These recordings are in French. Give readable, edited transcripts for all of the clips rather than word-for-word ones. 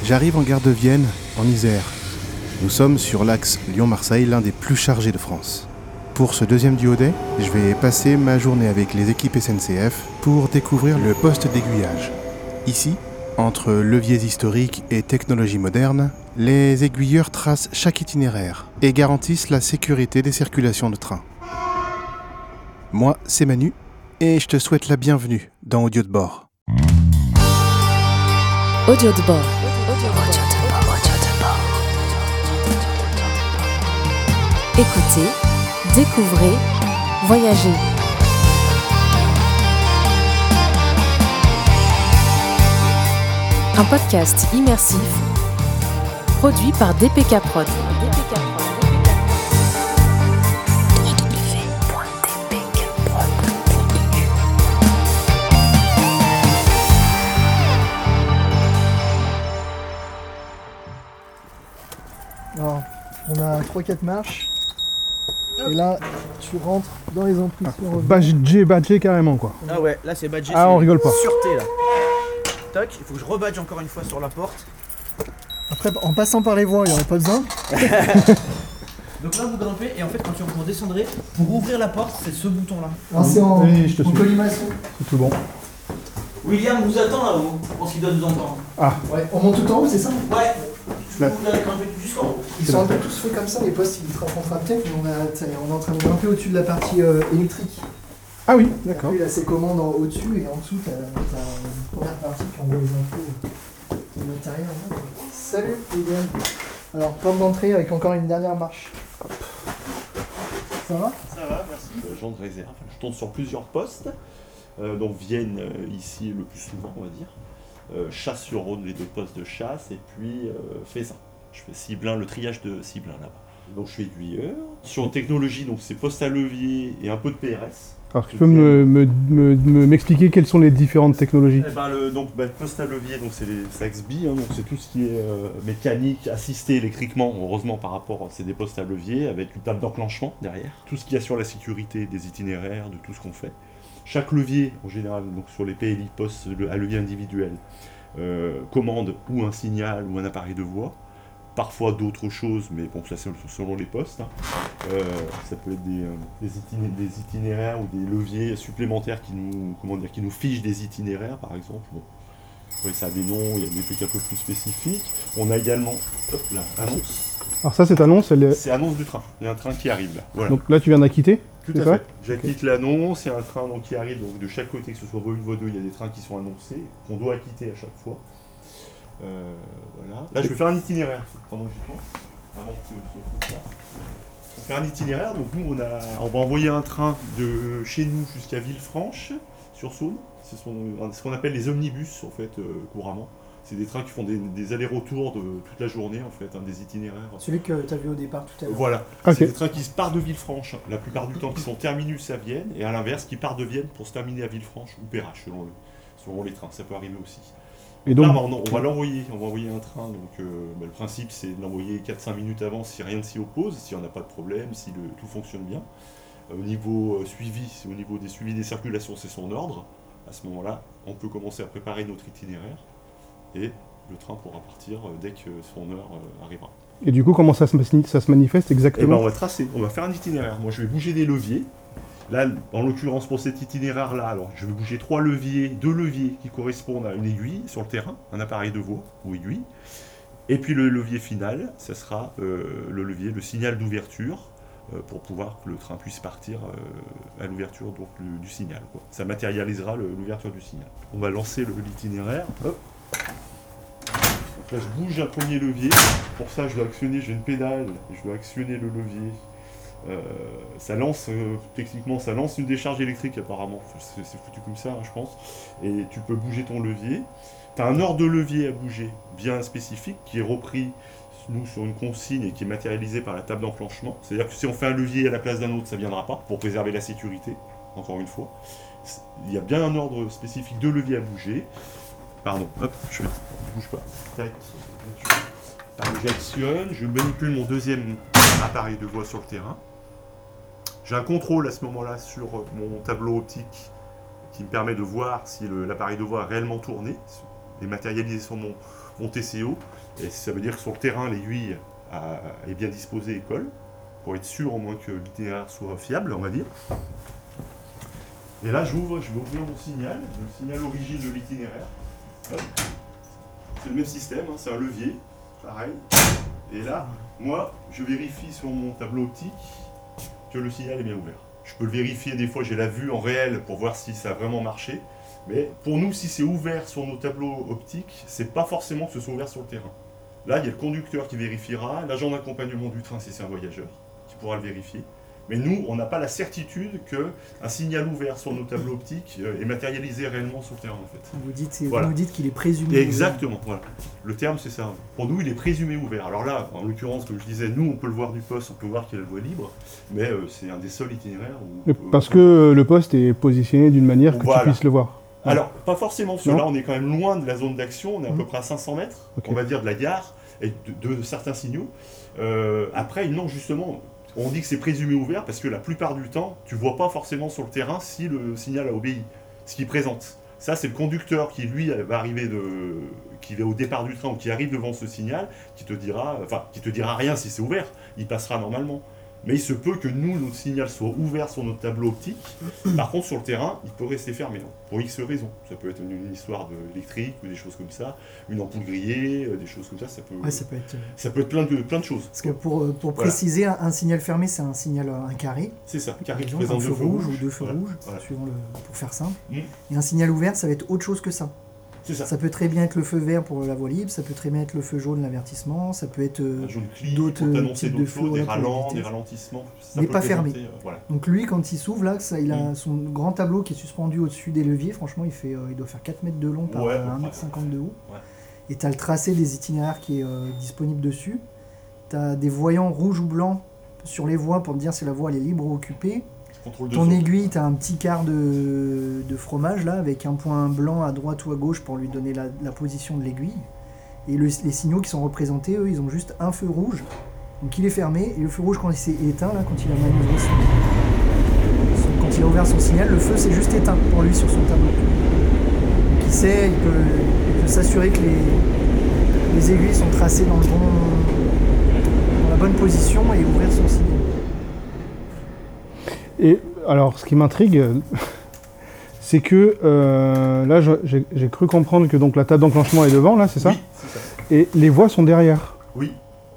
J'arrive en gare de Vienne, en Isère. Nous sommes sur l'axe Lyon-Marseille, l'un des plus chargés de France. Pour ce deuxième duodé, je vais passer ma journée avec les équipes SNCF pour découvrir le poste d'aiguillage. Ici, entre leviers historiques et technologies modernes, les aiguilleurs tracent chaque itinéraire et garantissent la sécurité des circulations de train. Moi, c'est Manu, et je te souhaite la bienvenue dans Audio de bord. Audio de bord. Écoutez, découvrez, voyagez. Un podcast immersif produit par DPK Prod. Alors, on a 3-4 marches. Et là, tu rentres dans les impressions. Badgé carrément quoi. Ah ouais, là c'est badgé. Ah, on rigole pas. Sûreté là. Toc, il faut que je rebadge encore une fois sur la porte. Après, en passant par les voies, il n'y aurait pas besoin. Donc là vous grimpez et en fait quand vous redescendrez, pour ouvrir la porte, c'est ce bouton là. Alors, c'est en, Oui, je te en suis. colimaçon. C'est tout bon. William vous attend là-haut, je pense qu'il doit nous entendre. Ouais, on monte tout en haut, c'est ça? Ouais, Là. vous allez grimper jusqu'en haut. Ils sont un peu tous faits comme ça, les postes, ils se rencontrent peut-être, mais on est en train de grimper au-dessus de la partie électrique. Ah oui, d'accord. Il a ses commandes au-dessus et en dessous, t'as une première partie qui envoie les infos de l'intérieur. Salut, William. Alors, porte d'entrée avec encore une dernière marche. Ça va? Ça va, merci. Gens de réserve. Je tourne sur plusieurs postes. Donc Vienne, ici le plus souvent, on va dire. Chasse-sur-Rhône, les deux postes de chasse. Et puis Faisin. Je fais Ciblin, le triage de Ciblin là-bas. Donc je suis aiguilleur. Sur technologie, donc c'est poste à levier et un peu de PRS. Alors tu peux m'expliquer quelles sont les différentes technologies? Eh ben, le poste à levier, donc c'est les Saxby, donc c'est tout ce qui est mécanique, assisté électriquement, heureusement par rapport, c'est des postes à levier avec une table d'enclenchement derrière. Tout ce qu'il y a sur la sécurité des itinéraires, de tout ce qu'on fait. Chaque levier, en général, donc sur les PLI, postes à levier individuel, commande ou un signal ou un appareil de voix. Parfois d'autres choses, mais bon, ça c'est selon les postes. Ça peut être des itinéraires ou des leviers supplémentaires qui nous fichent des itinéraires, par exemple. Bon. Après, ça a des noms, il y a des trucs un peu plus spécifiques. On a également, annonce. Alors ça, cette annonce, C'est annonce du train. Il y a un train qui arrive là. Voilà. donc là tu viens d'acquitter? Tout c'est à ça fait. J'acquitte l'annonce, il y a un train donc, qui arrive donc, de chaque côté, que ce soit voie 1, voie 2, il y a des trains qui sont annoncés, qu'on doit acquitter à chaque fois. Voilà. Là, je vais faire un itinéraire pendant que j'y pense. Avant que ce soit là. On fait un itinéraire, donc nous, on va envoyer un train de chez nous jusqu'à Villefranche, sur Saône. C'est ce qu'on appelle les omnibus, en fait, couramment. C'est des trains qui font des allers-retours de toute la journée, en fait, des itinéraires. Celui que tu as vu au départ tout à l'heure. Voilà. Ok. C'est des trains qui partent de Villefranche, la plupart du temps, qui sont terminus à Vienne, et à l'inverse, qui partent de Vienne pour se terminer à Villefranche ou Perrache, selon les trains. Ça peut arriver aussi. Et Là, donc, on va l'envoyer, on va envoyer un train, donc le principe c'est de l'envoyer 4-5 minutes avant si rien ne s'y oppose, si on n'a pas de problème, si tout fonctionne bien. Au niveau suivi, au niveau des suivis des circulations, c'est son ordre. À ce moment-là, on peut commencer à préparer notre itinéraire et le train pourra partir dès que son heure arrivera. et du coup, comment ça se manifeste Et ben exactement? on va tracer, on va faire un itinéraire. Moi je vais bouger des leviers. Là, en l'occurrence pour cet itinéraire-là, alors je vais bouger 2 leviers qui correspondent à une aiguille sur le terrain, un appareil de voix ou aiguille. Et puis le levier final, ça sera le signal d'ouverture pour pouvoir que le train puisse partir à l'ouverture donc, du signal. Quoi. Ça matérialisera l'ouverture du signal. On va lancer l'itinéraire. Hop. Donc là, je bouge un premier levier. Pour ça, j'ai une pédale, je dois actionner le levier. Ça lance, techniquement, ça lance une décharge électrique apparemment. C'est foutu comme ça, hein, je pense. Et tu peux bouger ton levier. Tu as un ordre de levier à bouger bien spécifique qui est repris nous sur une consigne et qui est matérialisé par la table d'enclenchement. C'est-à-dire que si on fait un levier à la place d'un autre, ça ne viendra pas pour préserver la sécurité, encore une fois. Il y a bien un ordre spécifique de levier à bouger. Pardon, hop, je bouge pas. Tac. J'actionne, je manipule mon deuxième appareil de voix sur le terrain. J'ai un contrôle à ce moment-là sur mon tableau optique qui me permet de voir si l'appareil de voix a réellement tourné et matérialisé sur mon TCO. Et ça veut dire que sur le terrain, l'aiguille est bien disposée et colle, pour être sûr au moins que l'itinéraire soit fiable, on va dire. Et là, je vais ouvrir mon signal, le signal origine de l'itinéraire. Hop. C'est le même système, hein, c'est un levier, pareil. Et là, moi, je vérifie sur mon tableau optique que le signal est bien ouvert. Je peux le vérifier des fois, j'ai la vue en réel pour voir si ça a vraiment marché. Mais pour nous, si c'est ouvert sur nos tableaux optiques, c'est pas forcément que ce soit ouvert sur le terrain. Là, il y a le conducteur qui vérifiera, l'agent d'accompagnement du train si c'est un voyageur, qui pourra le vérifier. Mais nous, on n'a pas la certitude qu'un signal ouvert sur nos tableaux optiques est matérialisé réellement sur le terrain, en fait. Vous nous dites qu'il est présumé. Exactement, voilà. Le terme, c'est ça. Pour nous, il est présumé ouvert. Alors là, en l'occurrence, comme je disais, nous, on peut le voir du poste, on peut voir qu'il y a la voie libre, mais c'est un des seuls itinéraires où... Parce que le poste est positionné d'une manière que tu puisses le voir. Alors, pas forcément, parce que là, on est quand même loin de la zone d'action, on est à peu près à 500 mètres, on va dire, de la gare, et de certains signaux. Après, non, justement... On dit que c'est présumé ouvert parce que la plupart du temps, tu ne vois pas forcément sur le terrain si le signal a obéi, ce qu'il présente. Ça, c'est le conducteur qui, lui, va arriver qui va au départ du train ou qui arrive devant ce signal, qui te dira rien si c'est ouvert, il passera normalement. Mais il se peut que nous, notre signal soit ouvert sur notre tableau optique. Par contre, sur le terrain, il peut rester fermé, pour X raisons. Ça peut être une histoire électrique ou des choses comme ça, une ampoule grillée, des choses comme ça. Ça peut être plein de choses. Parce que pour préciser, un signal fermé, c'est un signal, un carré. C'est ça, carré qui présente présente un feu rouge ou deux feux rouges, suivant pour faire simple. Et un signal ouvert, ça va être autre chose que ça. Ça peut très bien être le feu vert pour la voie libre, ça peut très bien être le feu jaune, l'avertissement, ça peut être d'autres types de feux, des ralentissements. Mais pas fermé. Donc lui, quand il s'ouvre, là, il a son grand tableau qui est suspendu au-dessus des leviers. Franchement, il doit faire 4 mètres de long par 1,50 m de haut. Et tu as le tracé des itinéraires qui est disponible dessus. Tu as des voyants rouges ou blancs sur les voies pour te dire si la voie elle est libre ou occupée. Ton aiguille, tu as un petit quart de fromage là, avec un point blanc à droite ou à gauche pour lui donner la position de l'aiguille. Et les signaux qui sont représentés, eux, ils ont juste un feu rouge. Donc il est fermé, et le feu rouge quand il s'est éteint, là, quand il a manœuvré quand il a ouvert son signal, le feu s'est juste éteint pour lui sur son tableau. Donc il sait, il peut s'assurer que les aiguilles sont tracées dans la bonne position et ouvrir son signal. Et alors, ce qui m'intrigue, c'est que là, j'ai cru comprendre que donc la table d'enclenchement est devant, là, c'est ça ? Oui, c'est ça. Et les voies sont derrière. Oui.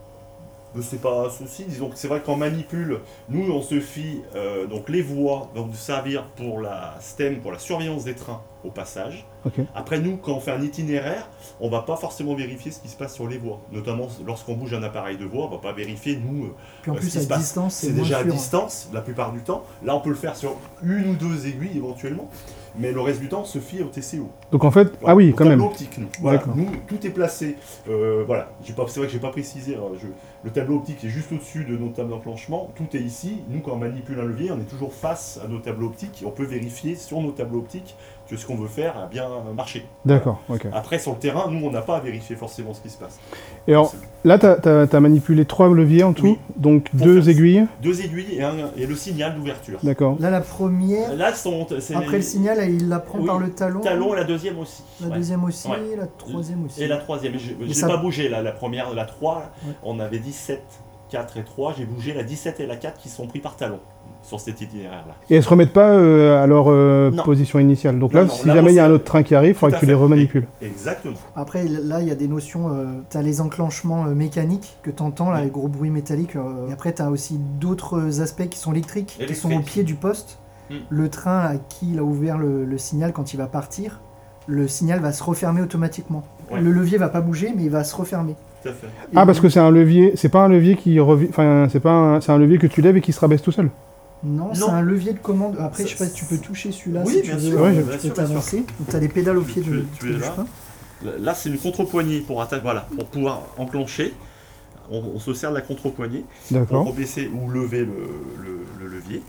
C'est pas un souci, disons que c'est vrai qu'on manipule, nous on se fie, donc les voies vont nous servir pour la STEM, pour la surveillance des trains au passage. Okay. Après nous, quand on fait un itinéraire, on va pas forcément vérifier ce qui se passe sur les voies, notamment lorsqu'on bouge un appareil de voie, on va pas vérifier nous puis en plus, ce qui se passe. Distance, c'est déjà à distance la plupart du temps, là on peut le faire sur une ou deux aiguilles éventuellement, mais le reste du temps on se fie au TCO. Donc en fait, voilà, ah oui, quand même. Optique, nous. Voilà, nous, tout est placé, voilà, c'est vrai que j'ai pas précisé, le tableau optique est juste au-dessus de nos tables d'enclenchement, tout est ici, nous quand on manipule un levier, on est toujours face à nos tableaux optiques, et on peut vérifier sur nos tableaux optiques que ce qu'on veut faire a bien marché. D'accord, ok. Après sur le terrain, nous on n'a pas à vérifier forcément ce qui se passe. Et alors, là t'as manipulé 3 leviers en tout, oui. Donc pour 2 aiguilles. 2 aiguilles et le signal d'ouverture. D'accord. Là la première, là, après le signal, il la prend par le talon. Talon et la deuxième aussi. La deuxième aussi, la troisième aussi. Et la troisième, j'ai pas bougé là, la première, la 3, on avait 17, 4 et 3, j'ai bougé la 17 et la 4 qui sont pris par talon. Sur cet itinéraire-là. Et elles ne se remettent pas à leur position initiale. Donc là, si jamais il y a un autre train qui arrive, il faudra que tu les remanipules. Exactement. Après, là, il y a des notions. Tu as les enclenchements mécaniques que tu entends, là, les gros bruits métalliques. Et après, tu as aussi d'autres aspects qui sont électriques, qui sont au pied du poste. Le train à qui il a ouvert le signal quand il va partir, le signal va se refermer automatiquement. Ouais. Le levier va pas bouger, mais il va se refermer. Tout à fait. Parce que c'est un levier, c'est pas un levier qui revient. Enfin, c'est un levier que tu lèves et qui se rabaisse tout seul. Non, c'est un levier de commande. Après, je sais pas si tu peux toucher celui-là. Oui, si bien tu sûr. veux, tu peux t'avancer. Donc, tu as des pédales au pied du chemin. Là, c'est une contre-poignée pour pouvoir enclencher. On se sert de la contre-poignée pour rebaisser ou lever le levier.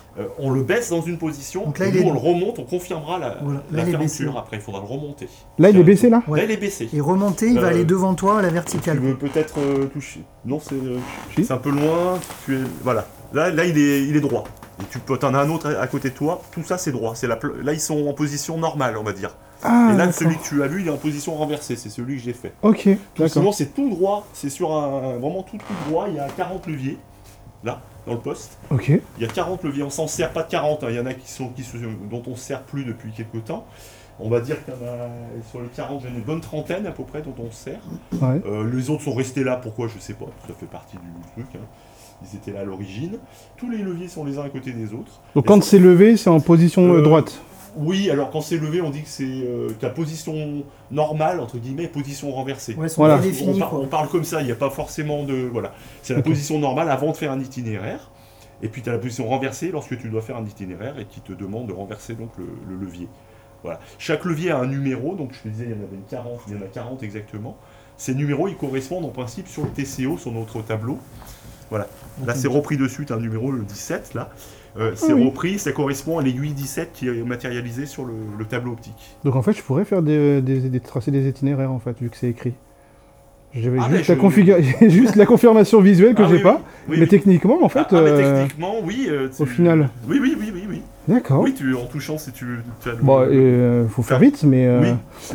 On le baisse dans une position, donc là, on le remonte, on confirmera la fermeture. Après, il faudra le remonter. Là, il est baissé, là ? Là, il est baissé. Et remonter, il va aller devant toi à la verticale. Tu veux peut-être toucher. Non, c'est un peu loin. Voilà. Là, il est droit. Et tu peux en as un autre à côté de toi. Tout ça, c'est droit. Là, ils sont en position normale, on va dire. Ah, Et là, d'accord. celui que tu as vu, il est en position renversée, c'est celui que j'ai fait. Ok, d'accord. Sinon, c'est tout droit, c'est sur un vraiment tout droit, il y a 40 leviers, là, dans le poste. Ok. Il y a 40 leviers, on s'en sert pas de 40, hein. Il y en a dont on ne sert plus depuis quelques temps. On va dire qu'il y en a, sur les 40, il y en a une bonne trentaine à peu près dont on se sert. Ouais. Les autres sont restés là, pourquoi je sais pas, ça fait partie du truc. Hein. Ils étaient là à l'origine. Tous les leviers sont les uns à côté des autres. Donc quand c'est levé, c'est en position droite. Oui, alors quand c'est levé, on dit que c'est ta position normale, entre guillemets, position renversée. Ouais, sont Voilà. définis, On parle comme ça, il n'y a pas forcément de... Voilà. C'est la Ok. position normale avant de faire un itinéraire. Et puis tu as la position renversée lorsque tu dois faire un itinéraire et qui te demande de renverser donc le levier. Voilà. Chaque levier a un numéro, donc je te disais, il y en avait une 40, il y en a 40 exactement. Ces numéros, ils correspondent en principe sur le TCO, sur notre tableau. Voilà. Là, c'est repris dessus, tu as un numéro, le 17, là. C'est oui. repris, ça correspond à l'aiguille 17 qui est matérialisée sur le tableau optique. Donc en fait, je pourrais faire tracer des itinéraires, en fait, vu que c'est écrit. J'avais Ah, juste, mais juste la confirmation visuelle que Ah, j'ai oui, pas. oui, mais oui. techniquement, en fait... Mais techniquement, oui. au final. Oui. D'accord. Oui, en touchant, si tu as le... Bon, faut faire vite, mais... Oui.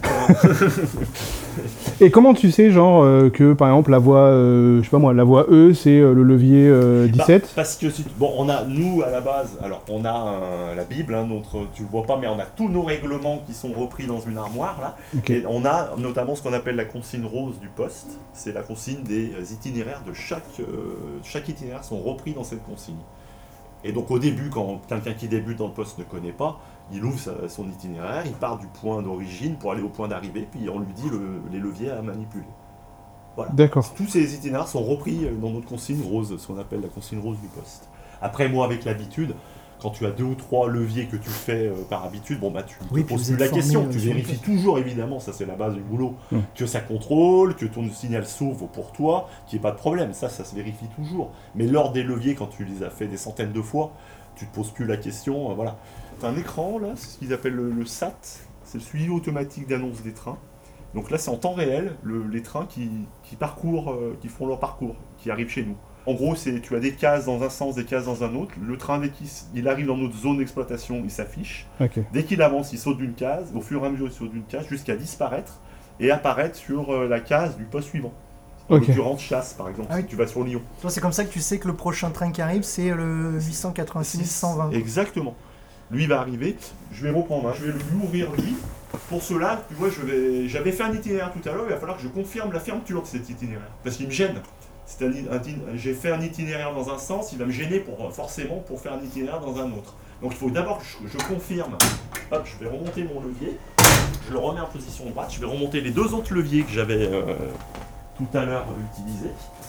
Et comment tu sais, genre, que, par exemple, la voie, je sais pas moi, la voie E, c'est le levier 17 Parce que, on a, nous, à la base, alors, on a la Bible, hein, tu le vois pas, mais on a tous nos règlements qui sont repris dans une armoire, là. Ok. Et on a notamment ce qu'on appelle la consigne rose du poste. C'est la consigne des itinéraires de chaque itinéraire sont repris dans cette consigne. Et donc au début, quand quelqu'un qui débute dans le poste ne connaît pas, il ouvre son itinéraire, il part du point d'origine pour aller au point d'arrivée, puis on lui dit les leviers à manipuler. Voilà. D'accord. Tous ces itinéraires sont repris dans notre consigne rose, ce qu'on appelle la consigne rose du poste. Après, moi, avec l'habitude, quand tu as 2 ou 3 leviers que tu fais par habitude, tu Oui, te puis poses vous plus êtes la question, formé, tu sur le vérifies poste. toujours, évidemment, ça c'est la base du boulot, Mm. que ça contrôle, que ton signal s'ouvre pour toi, qu'il n'y ait pas de problème, ça se vérifie toujours. Mais lors des leviers, quand tu les as fait des centaines de fois, tu te poses plus la question, voilà. Tu as un écran, là, c'est ce qu'ils appellent le SAT, c'est le suivi automatique d'annonce des trains. Donc là, c'est en temps réel, les trains qui parcourent, qui font leur parcours, qui arrivent chez nous. En gros, tu as des cases dans un sens, des cases dans un autre. Le train, dès qu'il arrive dans notre zone d'exploitation, il s'affiche. Ok. Dès qu'il avance, il saute d'une case. Au fur et à mesure, il saute d'une case jusqu'à disparaître et apparaître sur la case du poste suivant. En Ok. l'occurrence, Chasse, par exemple, Ah oui. si tu vas sur Lyon. Toi, c'est comme ça que tu sais que le prochain train qui arrive, c'est le 886 120. Exactement. Lui va arriver. Je vais reprendre, hein. Je vais lui ouvrir lui. Pour cela, tu vois, j'avais fait un itinéraire tout à l'heure, il va falloir que je confirme la fermeture de cet itinéraire. Parce qu'il me gêne. J'ai fait un itinéraire dans un sens, il va me gêner forcément pour faire un itinéraire dans un autre. Donc il faut d'abord que je confirme. Hop, je vais remonter mon levier. Je le remets en position droite. Je vais remonter les 2 autres leviers que j'avais tout à l'heure utilisés.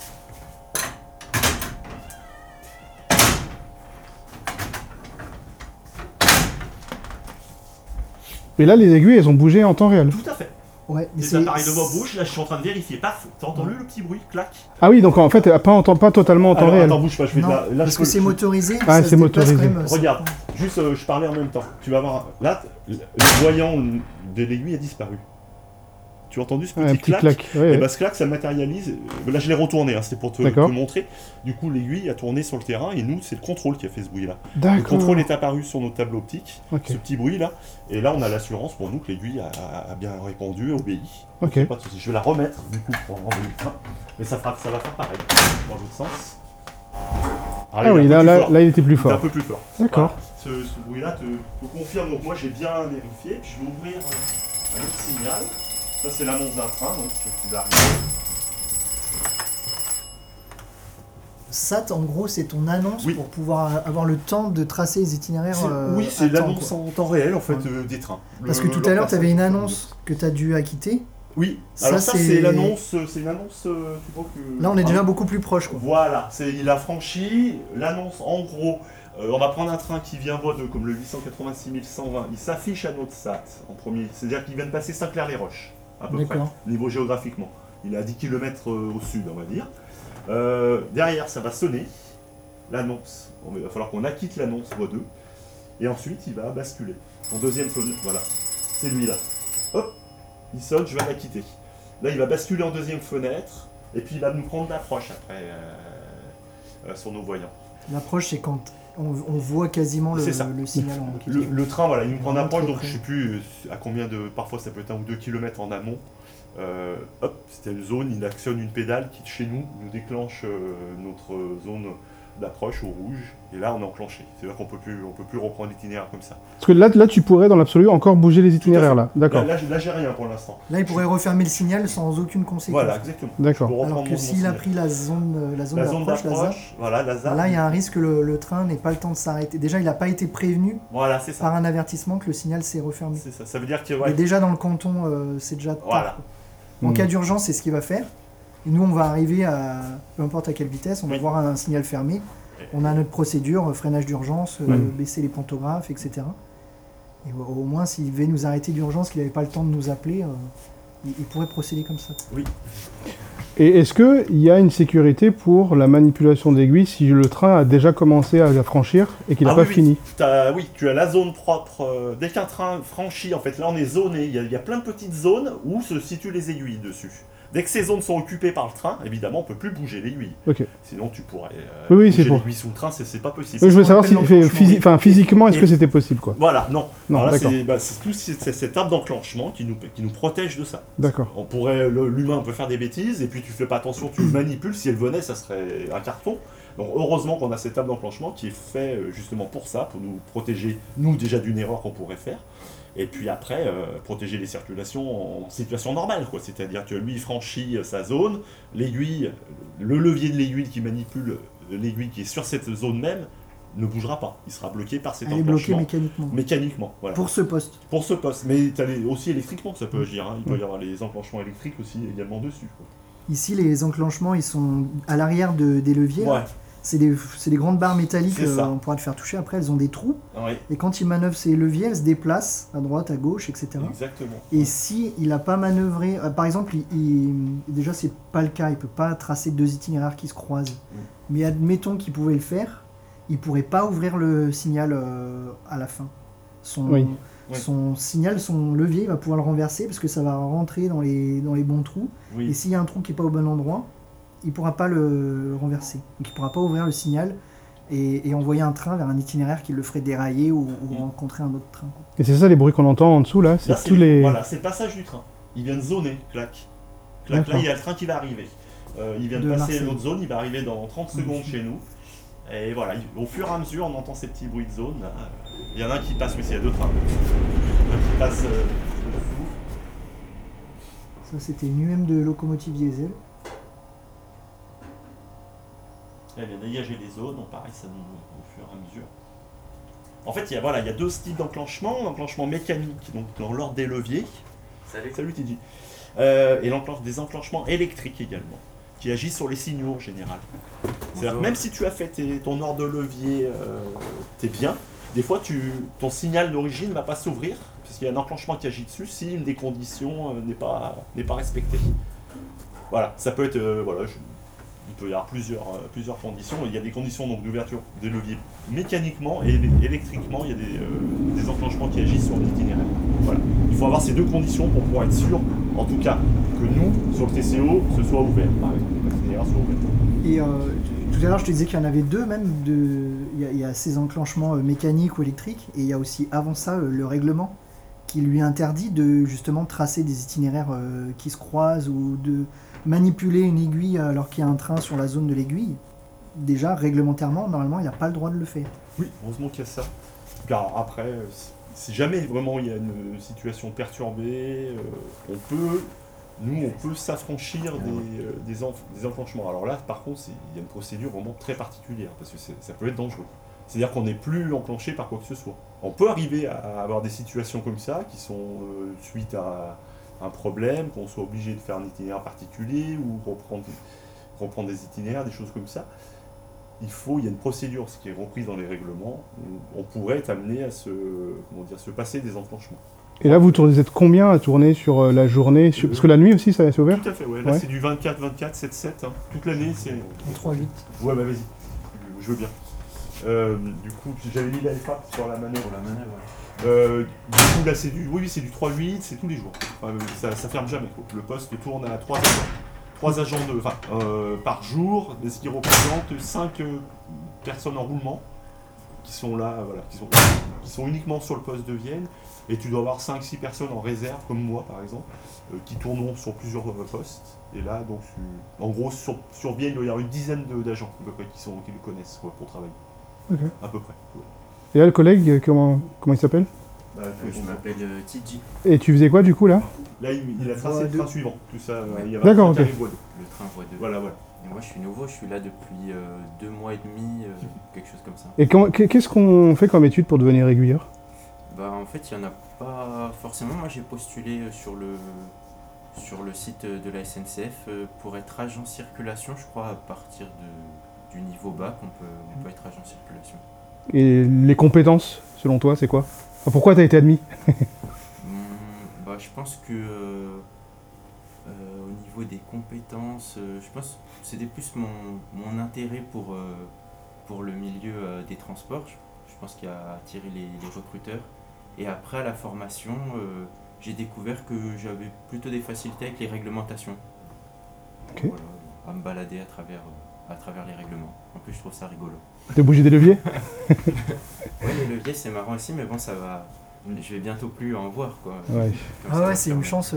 Et là, les aiguilles, elles ont bougé en temps réel. Tout à fait. Ouais, mais Les appareils de voix bouge, là je suis en train de vérifier. Paf, t'as entendu le petit bruit, clac. Ah oui, donc en fait, pas totalement en temps Alors, réel. attends, bouge pas, je vais Non, là, parce que c'est motorisé. Ah, ça se c'est déplace motorisé. quand même, ça. Regarde, juste je parlais en même temps. Tu vas voir, là, le voyant de l'aiguille a disparu. Tu as entendu ce Ouais, petit, un petit clac, clac. Ouais, Et ouais. bah ce clac, ça matérialise. Là, je l'ai retourné, hein, c'était pour te D'accord. montrer. Du coup, l'aiguille a tourné sur le terrain et nous, c'est le contrôle qui a fait ce bruit-là. Le D'accord. contrôle est apparu sur notre tableau optique, Ok. ce petit bruit-là. Et là, on a l'assurance pour nous que l'aiguille a bien répondu, obéi. Ok. Pas de souci. Je vais la remettre, du coup, pour rendre le train. Mais ça va faire pareil, dans l'autre sens. Ah oui, là, il était plus C'est un fort. peu plus fort. D'accord. Voilà. Ce bruit-là te confirme. Donc moi j'ai bien vérifié. Puis je vais ouvrir un autre signal. Ça c'est l'annonce d'un train, donc qui va arriver. SAT, en gros, c'est ton annonce Oui. pour pouvoir avoir le temps de tracer les itinéraires. Oui, à c'est temps, l'annonce quoi. en temps réel en fait Ouais. des trains. Parce que tout à l'heure, tu avais une annonce que tu as dû acquitter. Oui. Ça, Alors ça c'est- c'est l'annonce. C'est une annonce. Tu vois que. Là, on est Ah, déjà beaucoup plus proche, quoi. Voilà, il a franchi l'annonce en gros. On va prendre un train qui vient de comme le 886 120. Il s'affiche à notre SAT en premier. C'est-à-dire qu'il vient de passer Saint-Clair-les-Roches, à peu près, D'accord. niveau géographiquement. Il est à 10 km au sud, on va dire. Derrière, ça va sonner l'annonce. Il va falloir qu'on acquitte l'annonce voie 2. Et ensuite, il va basculer. En deuxième fenêtre, voilà. C'est lui là. Hop, il sonne, je vais l'acquitter. Là, il va basculer en deuxième fenêtre. Et puis, il va nous prendre l'approche après sur nos voyants. L'approche, c'est quand On voit quasiment C'est ça. le signal en Le train, voilà, il nous prend en Vraiment approche, très donc près. je sais plus à combien de... Parfois ça peut être 1 ou 2 kilomètres en amont. Hop, c'était une zone, il actionne une pédale qui, chez nous, nous déclenche notre zone d'approche au rouge. Et là, on est enclenché. C'est-à-dire qu'on peut plus reprendre l'itinéraire comme ça. Parce que là, tu pourrais dans l'absolu encore bouger les itinéraires là. D'accord. Là, j'ai rien pour l'instant. Là, il pourrait refermer le signal sans aucune conséquence. Voilà, exactement. D'accord. Je peux reprendre Alors que mon s'il a signal. pris la zone la zone d'approche, la ZAP, d'approche, voilà, la ZAP. là, il y a un risque que le train n'ait pas le temps de s'arrêter. Déjà, il n'a pas été prévenu Voilà, c'est ça. par un avertissement que le signal s'est refermé. C'est ça. Ça veut dire que... Et Ouais, déjà, dans le canton, c'est déjà tard. Voilà. En Hmm. cas d'urgence, c'est ce qu'il va faire. Et nous, on va arriver à, peu importe à quelle vitesse, on va Oui. voir un signal fermé. On a notre procédure, freinage d'urgence, baisser les pantographes, etc. Et au moins, s'il devait nous arrêter d'urgence, qu'il n'avait pas le temps de nous appeler, il pourrait procéder comme ça. Et est-ce qu'il y a une sécurité pour la manipulation d'aiguilles si le train a déjà commencé à la franchir et qu'il n'a Ah pas oui, fini? Oui, tu as la zone propre. Dès qu'un train franchit, en fait, là on est zoné. Il y a plein de petites zones où se situent les aiguilles dessus. Dès que ces zones sont occupées par le train, évidemment, on peut plus bouger l'aiguille. Ok. Sinon, tu pourrais Oui, bouger c'est pour. l'aiguille sous le train, c'est pas possible. Oui, je voulais qu'on savoir appelle si, l'enclenchement. physiquement, est-ce Et- que c'était possible, quoi. Voilà, non. Non, Alors là, d'accord. c'est tout cette arbre d'enclenchement qui nous protège de ça. D'accord. On pourrait, l'humain peut faire des bêtises, et puis tu fais pas attention, tu le manipules, si elle venait, ça serait un carton. Donc heureusement qu'on a cette table d'enclenchement qui est fait justement pour ça, pour nous protéger, nous déjà d'une erreur qu'on pourrait faire, et puis après, protéger les circulations en situation normale, quoi. C'est-à-dire que lui, il franchit sa zone, l'aiguille, le levier de l'aiguille qui manipule l'aiguille qui est sur cette zone même, ne bougera pas. Il sera bloqué par cet Elle est bloquée enclenchement. mécaniquement. Mécaniquement, voilà. Pour ce poste. Pour ce poste, mais t'as aussi électriquement, ça peut agir. Hein. Il peut y avoir les enclenchements électriques aussi également dessus. Quoi. Ici, les enclenchements, ils sont à l'arrière des leviers. Ouais, là. C'est des grandes barres métalliques, C'est ça. on pourra te faire toucher. Après, elles ont des trous. ouais, Et quand il manœuvre ces leviers, elles se déplacent à droite, à gauche, etc. exactement. Et si il n'a pas manœuvré, par exemple, déjà c'est pas le cas, il peut pas tracer deux itinéraires qui se croisent. Mais admettons qu'il pouvait le faire, il pourrait pas ouvrir le signal à la fin. Oui. Son signal, son levier, il va pouvoir le renverser parce que ça va rentrer dans les bons trous. Et Oui, s'il y a un trou qui est pas au bon endroit, il pourra pas le renverser. Donc il pourra pas ouvrir le signal et envoyer un train vers un itinéraire qui le ferait dérailler ou rencontrer un autre train. Et c'est ça les bruits qu'on entend en dessous, là? là, C'est tous les... voilà, c'est le passage du train. Il vient de zoner, clac. Clac, là, D'accord. il y a le train qui va arriver. Il vient de De passer Marseille. l'autre zone, il va arriver dans 30 secondes chez nous. Et voilà, au fur et à mesure, on entend ces petits bruits de zone. Là. Il y en a un qui passe, oui, il y a deux trains. Un qui passe dessous. Ça c'était une UM de locomotive diesel. Elle vient dégager les zones, donc pareil, ça nous au fur et à mesure. En fait, il y a deux styles d'enclenchement. L'enclenchement mécanique, donc dans l'ordre des leviers. Salut Teddy. Et des enclenchements électriques également, qui agissent sur les signaux en général. C'est-à-dire que même si tu as fait ton ordre de levier, t'es bien, des fois ton signal d'origine ne va pas s'ouvrir, parce qu'il y a un enclenchement qui agit dessus si une des conditions n'est pas respectée. Voilà, ça peut être... il peut y avoir plusieurs conditions. Il y a des conditions donc d'ouverture des leviers mécaniquement et électriquement. Il y a des enclenchements qui agissent sur l'itinéraire. Voilà. Il faut avoir ces deux conditions pour pouvoir être sûr, en tout cas, que nous, sur le TCO, ce soit ouvert. Par exemple, que l'itinéraire soit ouvert. Et tout à l'heure je te disais qu'il y en avait deux même. Il y a ces enclenchements mécaniques ou électriques et il y a aussi avant ça le règlement qui lui interdit de justement tracer des itinéraires qui se croisent ou de manipuler une aiguille alors qu'il y a un train sur la zone de l'aiguille. Déjà, réglementairement, normalement, il n'a pas le droit de le faire. Oui, heureusement qu'il y a ça. Car après, si jamais vraiment il y a une situation perturbée, on peut s'affranchir des enclenchements. Alors là, par contre, il y a une procédure vraiment très particulière, parce que ça peut être dangereux. C'est-à-dire qu'on n'est plus enclenché par quoi que ce soit. On peut arriver à avoir des situations comme ça, qui sont suite à un problème, qu'on soit obligé de faire un itinéraire particulier, ou reprendre des itinéraires, des choses comme ça. Il y a une procédure, ce qui est reprise dans les règlements, où on pourrait être amené à se passer des enclenchements. Et là, vous êtes combien à tourner sur la journée Parce que la nuit aussi, ça c'est ouvert? Tout à fait, ouais. Là Ouais. c'est du 24, 7, 7. Hein. Toute l'année, c'est... En 3-8. Ouais, bah vas-y, je veux bien. Du coup, j'avais mis l'alpha sur la manœuvre. Du coup, là, c'est du 3-8, c'est tous les jours. Enfin, ça ferme jamais, quoi. Le poste tourne à 3 agents. 3 agents par jour, ce qui représente 5 personnes en roulement. qui sont là, voilà, qui sont uniquement sur le poste de Vienne. Et tu dois avoir 5-6 personnes en réserve, comme moi par exemple, qui tourneront sur plusieurs postes. Et là, donc, en gros, sur Vienne, il doit y avoir une dizaine d'agents à peu près qui le connaissent pour travailler. Ok. À peu près. Ouais. Et là, le collègue, comment il s'appelle? Je m'appelle Tidji. Et tu faisais quoi du coup là? Là, il a tracé le train suivant. Tout ça, Ouais. il y a D'accord, un train ok. qui arrive voie 2. Le train voie 2. Voilà. Et moi je suis nouveau, je suis là depuis 2 mois et demi, quelque chose comme ça. Et qu'est-ce qu'on fait comme étude pour devenir aiguilleur? Bah en fait il n'y en a pas forcément. Moi j'ai postulé sur le site de la SNCF pour être agent circulation, je crois à partir du niveau bac on peut être agent circulation. Et les compétences, selon toi, c'est quoi? Enfin, pourquoi t'as été admis? Bah je pense que au niveau des compétences, je pense que c'était plus mon intérêt pour le milieu des transports. Je pense qu'il a attiré les recruteurs. Et après, à la formation, j'ai découvert que j'avais plutôt des facilités avec les réglementations. Ok. Voilà, à me balader à travers les règlements. En plus, je trouve ça rigolo. De bouger des leviers? Oui, les leviers, c'est marrant aussi, mais bon, ça va. Je vais bientôt plus en voir, quoi. Ouais. Comme Ah ça ouais, va c'est faire une mal. chance.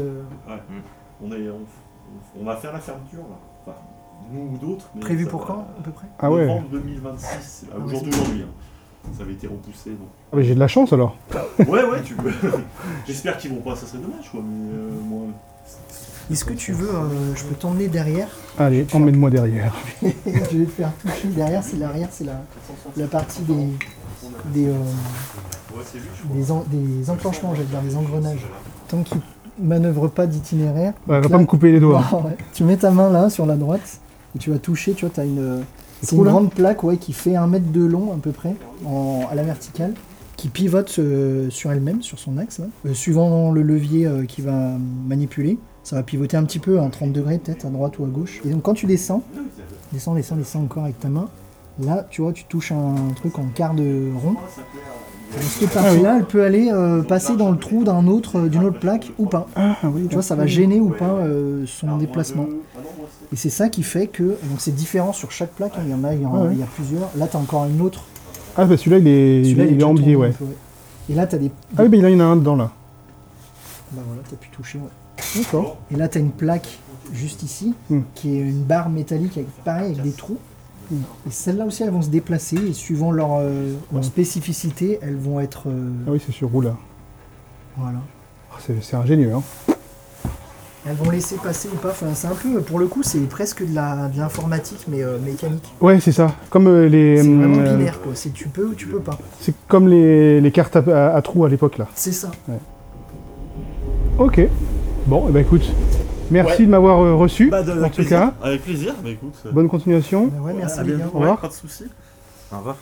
On va faire la fermeture là. Enfin, nous ou d'autres. mais Prévue ça pour va- quand, à peu près? Ah ouais. Novembre 2026, au jour d'aujourd'hui. Ça avait été repoussé. Donc. Ah, mais j'ai de la chance alors. Ouais, tu peux. J'espère qu'ils vont pas, ça serait dommage quoi. Mais moi. Est-ce que tu veux, je peux t'emmener derrière? Allez, emmène-moi derrière. Je vais te faire toucher. Derrière, c'est l'arrière, c'est la partie des enclenchements, j'allais dire, des engrenages. Tant qu'ils manœuvrent pas d'itinéraire. Ouais, va là- pas me couper les doigts. Non, ouais. Tu mets ta main là sur la droite et tu vas toucher, tu vois, t'as c'est trou, une là grande plaque qui fait 1 mètre de long à peu près à la verticale, qui pivote sur elle-même, sur son axe. Là. Suivant le levier qu'il va manipuler, ça va pivoter un petit peu, à 30 degrés peut-être, à droite ou à gauche. Et donc quand tu descends encore avec ta main, là tu vois, tu touches un truc en quart de rond. Et cette partie-là, elle peut aller passer dans le trou d'une autre plaque ou pas. Ah oui, Tu vois, ça va gêner ou pas son déplacement. Et c'est ça qui fait que, donc c'est différent sur chaque plaque, il y en a, il y a plusieurs. Là, tu as encore une autre. Ah bah celui-là il est déjà en biais, tourné ouais. un peu, Et là, tu as des... Ah oui, bah là il y en a un dedans là. Bah voilà, tu as pu toucher. D'accord. Et là, tu as une plaque juste ici, qui est une barre métallique, avec des trous. Et celles-là aussi, elles vont se déplacer, et suivant leur spécificité, elles vont être... Ah oui, c'est sur roue là. Voilà. Oh, c'est ingénieux, hein. Elles vont laisser passer ou pas. Enfin, c'est un peu, pour le coup, c'est presque de l'informatique, mais mécanique. Ouais, c'est ça. Comme les. C'est vraiment binaire, quoi. C'est tu peux ou tu peux pas. C'est comme les cartes à trous à l'époque là. C'est ça. Ok. Bon, eh ben écoute, merci de m'avoir reçu. En tout cas, Avec plaisir. Bah écoute. bonne continuation. Bah ouais, merci à les gars. bientôt. Au revoir. Pas de soucis. Au revoir.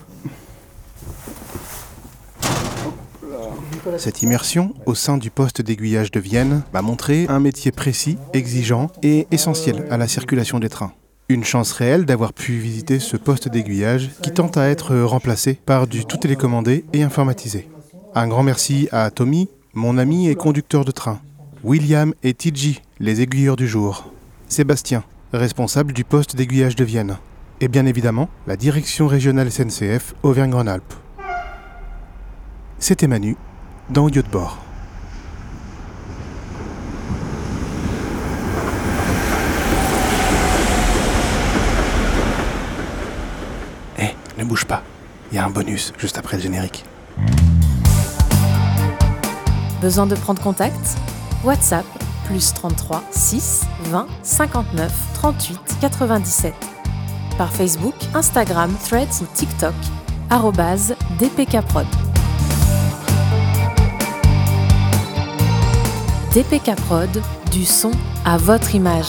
Cette immersion au sein du poste d'aiguillage de Vienne m'a montré un métier précis, exigeant et essentiel à la circulation des trains. Une chance réelle d'avoir pu visiter ce poste d'aiguillage qui tente à être remplacé par du tout télécommandé et informatisé. Un grand merci à Tommy, mon ami et conducteur de train, William et Tidji, les aiguilleurs du jour, Sébastien, responsable du poste d'aiguillage de Vienne, et bien évidemment la direction régionale SNCF Auvergne-Rhône-Alpes. C'était Manu, dans Audio de bord. Ne bouge pas, il y a un bonus juste après le générique. Besoin de prendre contact? WhatsApp +33 6 20 59 38 97. Par Facebook, Instagram, Threads ou TikTok @dpkprod. DPK Prod, du son à votre image.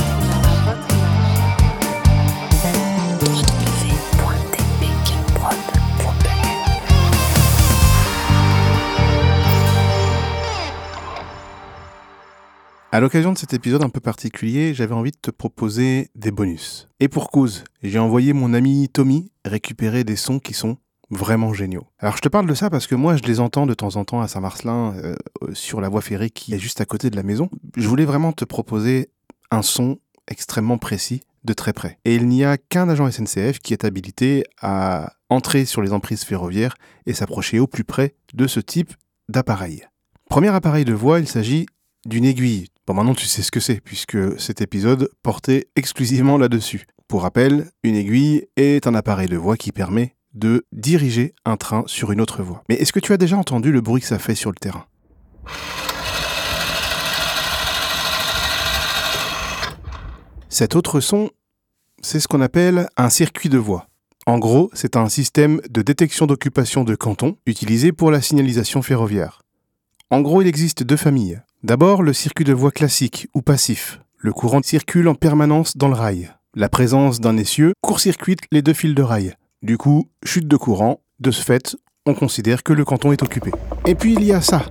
À l'occasion de cet épisode un peu particulier, j'avais envie de te proposer des bonus. Et pour cause, j'ai envoyé mon ami Tommy récupérer des sons qui sont vraiment géniaux. Alors je te parle de ça parce que moi je les entends de temps en temps à Saint-Marcelin sur la voie ferrée qui est juste à côté de la maison. Je voulais vraiment te proposer un son extrêmement précis de très près. Et il n'y a qu'un agent SNCF qui est habilité à entrer sur les emprises ferroviaires et s'approcher au plus près de ce type d'appareil. Premier appareil de voie, il s'agit d'une aiguille. Bon, maintenant tu sais ce que c'est, puisque cet épisode portait exclusivement là-dessus. Pour rappel, une aiguille est un appareil de voie qui permet de diriger un train sur une autre voie. Mais est-ce que tu as déjà entendu le bruit que ça fait sur le terrain ? Cet autre son, c'est ce qu'on appelle un circuit de voie. En gros, c'est un système de détection d'occupation de canton utilisé pour la signalisation ferroviaire. En gros, il existe 2 familles. D'abord, le circuit de voie classique ou passif. Le courant circule en permanence dans le rail. La présence d'un essieu court-circuite les 2 fils de rail. Du coup, chute de courant. De ce fait, on considère que le canton est occupé. Et puis il y a ça.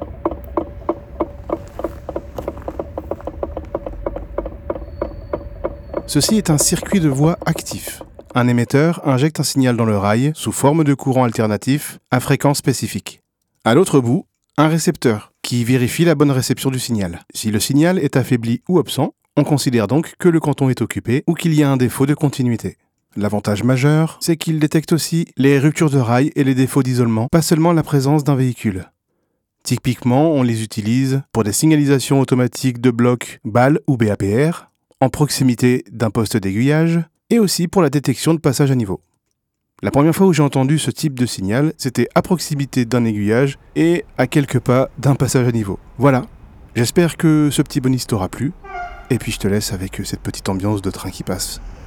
Ceci est un circuit de voie actif. Un émetteur injecte un signal dans le rail sous forme de courant alternatif à fréquence spécifique. À l'autre bout, un récepteur qui vérifie la bonne réception du signal. Si le signal est affaibli ou absent, on considère donc que le canton est occupé ou qu'il y a un défaut de continuité. L'avantage majeur, c'est qu'il détecte aussi les ruptures de rail et les défauts d'isolement, pas seulement la présence d'un véhicule. Typiquement, on les utilise pour des signalisations automatiques de blocs BAL ou BAPR, en proximité d'un poste d'aiguillage, et aussi pour la détection de passage à niveau. La première fois où j'ai entendu ce type de signal, c'était à proximité d'un aiguillage et à quelques pas d'un passage à niveau. Voilà, j'espère que ce petit bonus t'aura plu, et puis je te laisse avec cette petite ambiance de train qui passe.